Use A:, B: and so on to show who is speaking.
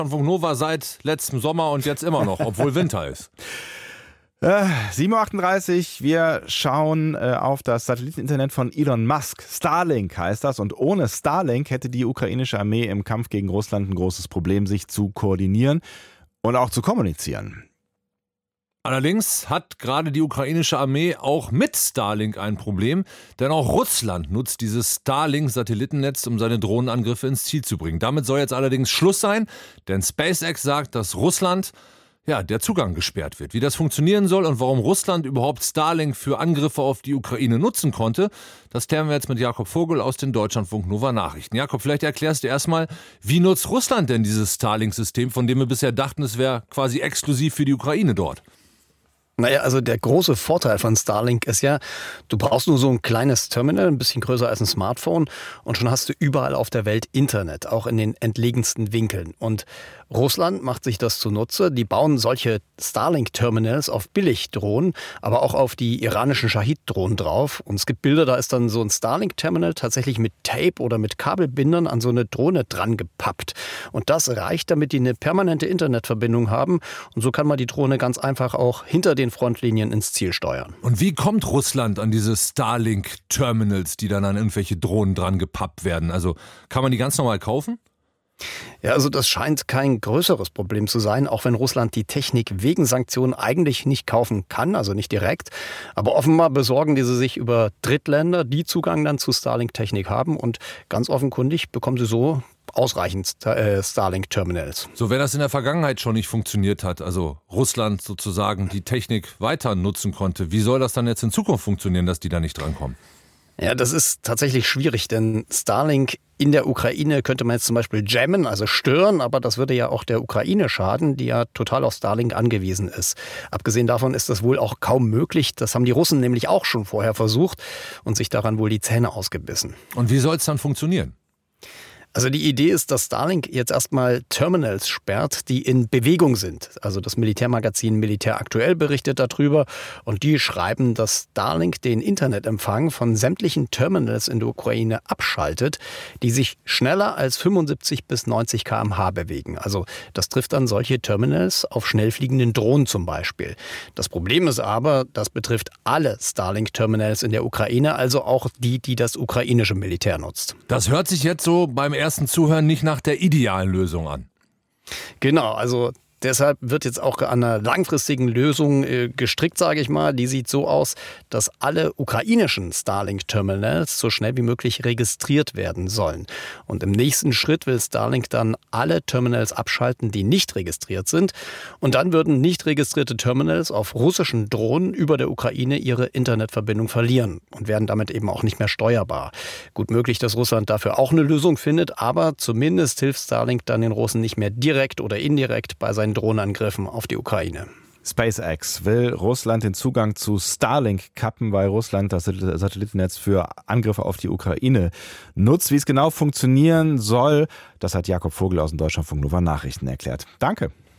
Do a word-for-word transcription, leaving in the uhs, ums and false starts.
A: Deutschlandfunk Nova seit letztem Sommer und jetzt immer noch, obwohl Winter ist.
B: Äh, sieben Uhr achtunddreißig, wir schauen äh, auf das Satelliteninternet von Elon Musk. Starlink heißt das, und ohne Starlink hätte die ukrainische Armee im Kampf gegen Russland ein großes Problem, sich zu koordinieren und auch zu kommunizieren.
A: Allerdings hat gerade die ukrainische Armee auch mit Starlink ein Problem, denn auch Russland nutzt dieses Starlink-Satellitennetz, um seine Drohnenangriffe ins Ziel zu bringen. Damit soll jetzt allerdings Schluss sein, denn SpaceX sagt, dass Russland, ja, der Zugang gesperrt wird. Wie das funktionieren soll und warum Russland überhaupt Starlink für Angriffe auf die Ukraine nutzen konnte, das klären wir jetzt mit Jakob Vogel aus den Deutschlandfunk Nova Nachrichten. Jakob, vielleicht erklärst du erstmal, wie nutzt Russland denn dieses Starlink-System, von dem wir bisher dachten, es wäre quasi exklusiv für die Ukraine dort?
C: Naja, also der große Vorteil von Starlink ist ja, du brauchst nur so ein kleines Terminal, ein bisschen größer als ein Smartphone, und schon hast du überall auf der Welt Internet, auch in den entlegensten Winkeln. Und Russland macht sich das zunutze. Die bauen solche Starlink-Terminals auf Billigdrohnen, aber auch auf die iranischen Shahid-Drohnen drauf. Und es gibt Bilder, da ist dann so ein Starlink-Terminal tatsächlich mit Tape oder mit Kabelbindern an so eine Drohne dran gepappt. Und das reicht, damit die eine permanente Internetverbindung haben. Und so kann man die Drohne ganz einfach auch hinter den Frontlinien ins Ziel steuern.
A: Und wie kommt Russland an diese Starlink-Terminals, die dann an irgendwelche Drohnen dran gepappt werden? Also kann man die ganz normal kaufen?
C: Ja, also das scheint kein größeres Problem zu sein, auch wenn Russland die Technik wegen Sanktionen eigentlich nicht kaufen kann, also nicht direkt. Aber offenbar besorgen diese sich über Drittländer, die Zugang dann zu Starlink-Technik haben, und ganz offenkundig bekommen sie so ausreichend Starlink-Terminals.
A: So, wenn das in der Vergangenheit schon nicht funktioniert hat, also Russland sozusagen die Technik weiter nutzen konnte, wie soll das dann jetzt in Zukunft funktionieren, dass die da nicht drankommen?
C: Ja, das ist tatsächlich schwierig, denn Starlink in der Ukraine könnte man jetzt zum Beispiel jammen, also stören, aber das würde ja auch der Ukraine schaden, die ja total auf Starlink angewiesen ist. Abgesehen davon ist das wohl auch kaum möglich. Das haben die Russen nämlich auch schon vorher versucht und sich daran wohl die Zähne ausgebissen.
A: Und wie soll es dann funktionieren?
C: Also die Idee ist, dass Starlink jetzt erstmal Terminals sperrt, die in Bewegung sind. Also das Militärmagazin Militär Aktuell berichtet darüber, und die schreiben, dass Starlink den Internetempfang von sämtlichen Terminals in der Ukraine abschaltet, die sich schneller als fünfundsiebzig bis neunzig Kilometer pro Stunde bewegen. Also das trifft dann solche Terminals auf schnell fliegenden Drohnen zum Beispiel. Das Problem ist aber, das betrifft alle Starlink-Terminals in der Ukraine, also auch die, die das ukrainische Militär nutzt.
A: Das hört sich jetzt so beim ersten Zuhören nicht nach der idealen Lösung an.
C: Genau, also deshalb wird jetzt auch an einer langfristigen Lösung äh, gestrickt, sage ich mal. Die sieht so aus, dass alle ukrainischen Starlink-Terminals so schnell wie möglich registriert werden sollen. Und im nächsten Schritt will Starlink dann alle Terminals abschalten, die nicht registriert sind. Und dann würden nicht registrierte Terminals auf russischen Drohnen über der Ukraine ihre Internetverbindung verlieren und werden damit eben auch nicht mehr steuerbar. Gut möglich, dass Russland dafür auch eine Lösung findet, aber zumindest hilft Starlink dann den Russen nicht mehr direkt oder indirekt bei seinen Drohnenangriffen auf die Ukraine.
B: SpaceX will Russland den Zugang zu Starlink kappen, weil Russland das Satellitennetz für Angriffe auf die Ukraine nutzt. Wie es genau funktionieren soll, das hat Jakob Vogel aus dem Deutschlandfunk Nova Nachrichten erklärt. Danke.